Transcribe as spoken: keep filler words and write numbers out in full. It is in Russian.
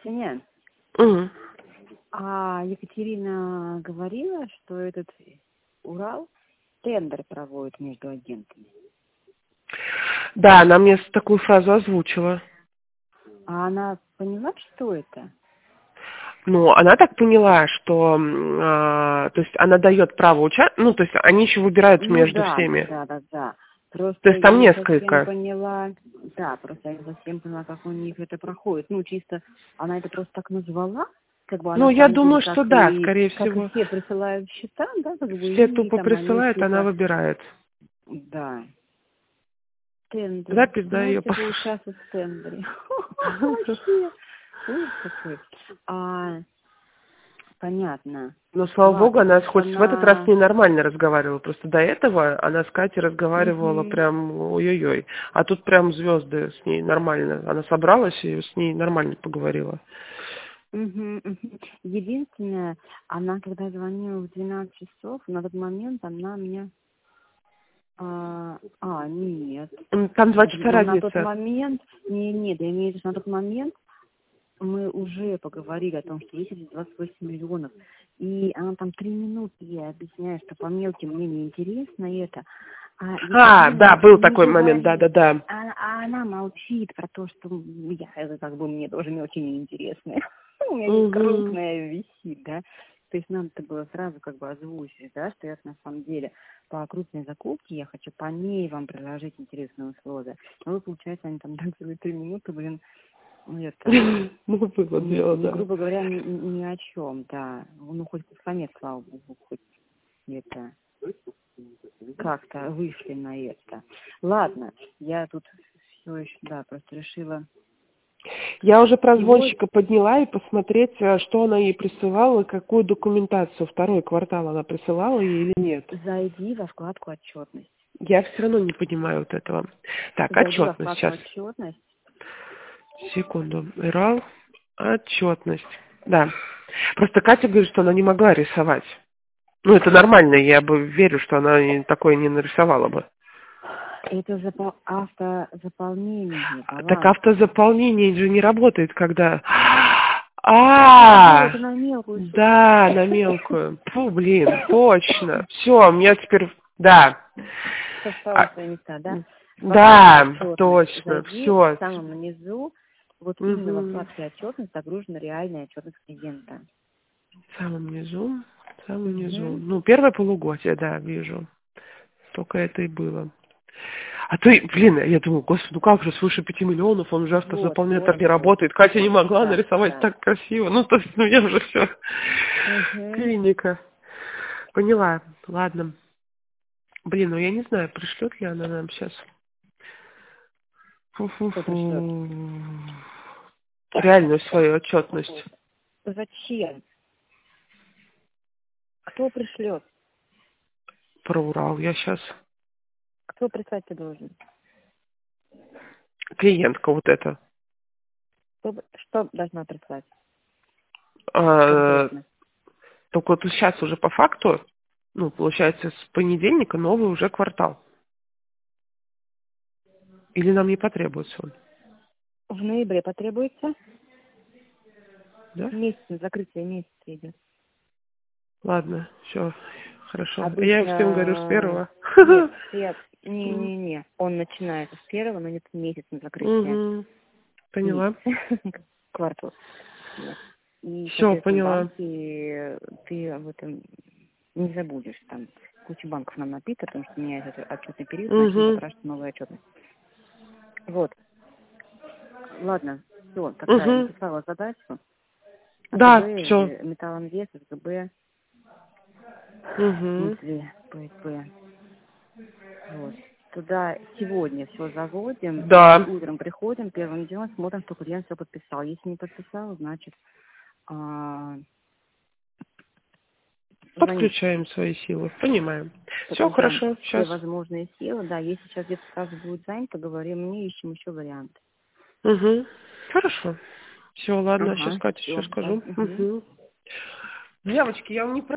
Ксения, Мгм. а Екатерина говорила, что этот Урал тендер проводит между агентами. Да, она мне с- такую фразу озвучила. А она поняла, что это? Ну, она так поняла, что, м, а, то есть она дает право участвовать, ну, то есть они еще выбирают Ну между да, всеми. да, да, да. То Просто есть я там не совсем несколько. поняла, да, просто я не совсем поняла, как у них это проходит. Ну, чисто она это просто так назвала, как бы она Ну, на я самом деле, думаю, как что да, и скорее как и всего. все присылают счета, да, как бы, Все и тупо там они присылают, она типа, выбирает. да, тендер. Запись, да, ее Можете послушать. поучаствовать в тендере. Вообще, ужас какой. А, понятно. Но, слава богу, Ладно, она просто хоть в этот раз на... ненормально разговаривала. Просто до этого она с Катей разговаривала Мгм. прям ой-ой-ой. А тут прям звезды с ней нормально. Она собралась и с ней нормально поговорила. Мгм, мгм. Единственное, она когда звонила в двенадцать часов, на тот момент она меня... А, а, нет. М, Там два часа Подожди, на тот разница. момент... Не, нет, я имею в виду, что на тот момент мы уже поговорили о том, что есть эти двадцать восемь миллионов. И она там три минуты ей объясняет, что по мелким мне не интересно это. А А, Екатерина да, был не такой момент, говорит. да-да-да. А, а она молчит про то, что я, это как бы мне тоже не очень интересно. У меня не Угу. крупная висит, да. То есть нам-то было сразу как бы озвучить, да, что я на самом деле по крупной закупке я хочу по ней вам предложить интересные условия. Но вы, получается, они там дали целые три минуты, блин, ну, это, Ну, было не, дело, не, да. грубо говоря, ни, ни о чем, да. Ну, хоть в конец, слава богу, хоть это как-то вышли на это. Ладно, я тут все еще, да, просто решила. Я уже Сегодня прозвонщика подняла и посмотреть, э, что она ей присылала, какую документацию второй квартал она присылала ей или нет. зайди во вкладку отчетность. Я все равно не понимаю вот этого. Так, Зайди во отчетность вкладку сейчас. отчетность. Секунду. Ирал. Отчетность. Да. Просто Катя говорит, что она не могла рисовать. Ну, это нормально, я бы верю, что она и такое не нарисовала бы. Это запол... автозаполнение, Так баланс. автозаполнение же не работает, когда... Вот, А, это на мелкую да, на мелкую. Фу, блин, точно. Все, у меня теперь... Да. все встало на А, свои места, да? Во вкладку да, отчетность точно, зайди, в все. самом низу, вот именно во Угу. вкладке отчетность загружена реальная отчетность клиента. В самом низу, в самом низу. Угу. Ну, первое полугодие, да, вижу. Только это и было. А то, и, блин, я думаю, господи, ну как же, свыше пяти миллионов, он уже Вот, автозаполнятор вот, не вот. работает. Катя не могла Да, нарисовать да. так красиво. Ну, то есть, ну я уже все. Угу. Клиника. Поняла. Ладно. Блин, ну я не знаю, пришлет ли она нам сейчас. Кто пришлет? Фу-фу-фу. Реальную свою отчетность. Зачем? Кто пришлет? Про Урал. Я сейчас... Кто прислать-то должен? Клиентка вот эта. Кто, что должна прислать А, конкретно? только вот сейчас уже по факту, ну, получается, с понедельника новый уже квартал. Или нам не потребуется он? В ноябре потребуется. Да? Месяц, закрытие месяца идет. Ладно, все, хорошо. А я всем говорю с Обычно... первого. Нет, свет... Не-не-не. Он начинается с первого, но нет месяц на закрытие Угу, поняла. месяца. Квартал. Вот. И, Все, соответственно, поняла. банки, ты об этом не забудешь. Там куча банков нам напитано, потому что меняется отчетный период, начнет Угу, запрашивать новую отчетность. Вот. Ладно, все, тогда я угу. написала задачу. АТБ, Да, все. э, Металлинвест, СГБ, Угу. МИТВ, ПСБ. Вот. Туда сегодня все заводим и Да. утром приходим, первым делом смотрим, что клиент все подписал. Если не подписал, значит, а, звонить. Подключаем свои силы. Понимаем. Все Подключаем хорошо. все Сейчас. возможные силы. Да, если сейчас где-то сразу будет занято, говорим, мы ищем еще варианты. Угу. Хорошо. Все, ладно. Сейчас Ага, Катя еще все, да. скажу. Угу. Угу. Девочки, я вам не